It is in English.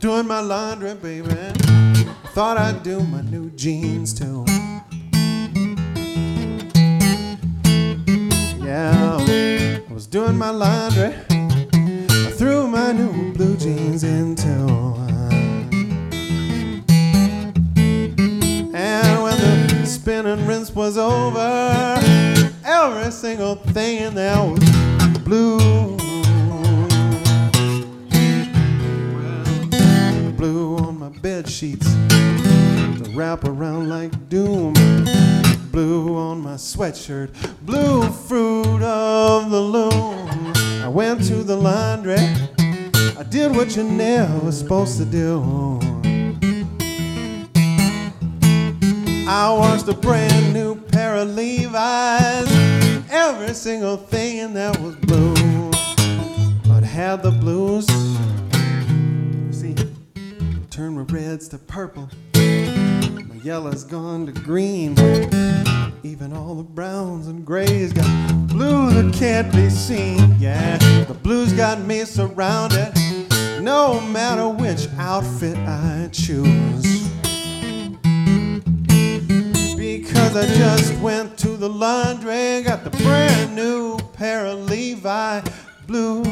doing my laundry, baby. I thought I'd do my new jeans too. Yeah, I was doing my laundry. I threw my new blue jeans in too. And when the spin and rinse was over, every single thing in there was blue. Blue on my bed sheets to wrap around like doom. Blue on my sweatshirt, blue fruit of the loom. I went to the laundry, I did what you never was supposed to do. I washed a brand new pair of Levi's. Every single thing in there was blue. It had the blues. See, turn my reds to purple. My yellow's gone to green. Even all the browns and grays got blue that can't be seen. Yeah, the blues got me surrounded, no matter which outfit I choose. Because I just went to the laundry, got the brand new pair of Levi blue.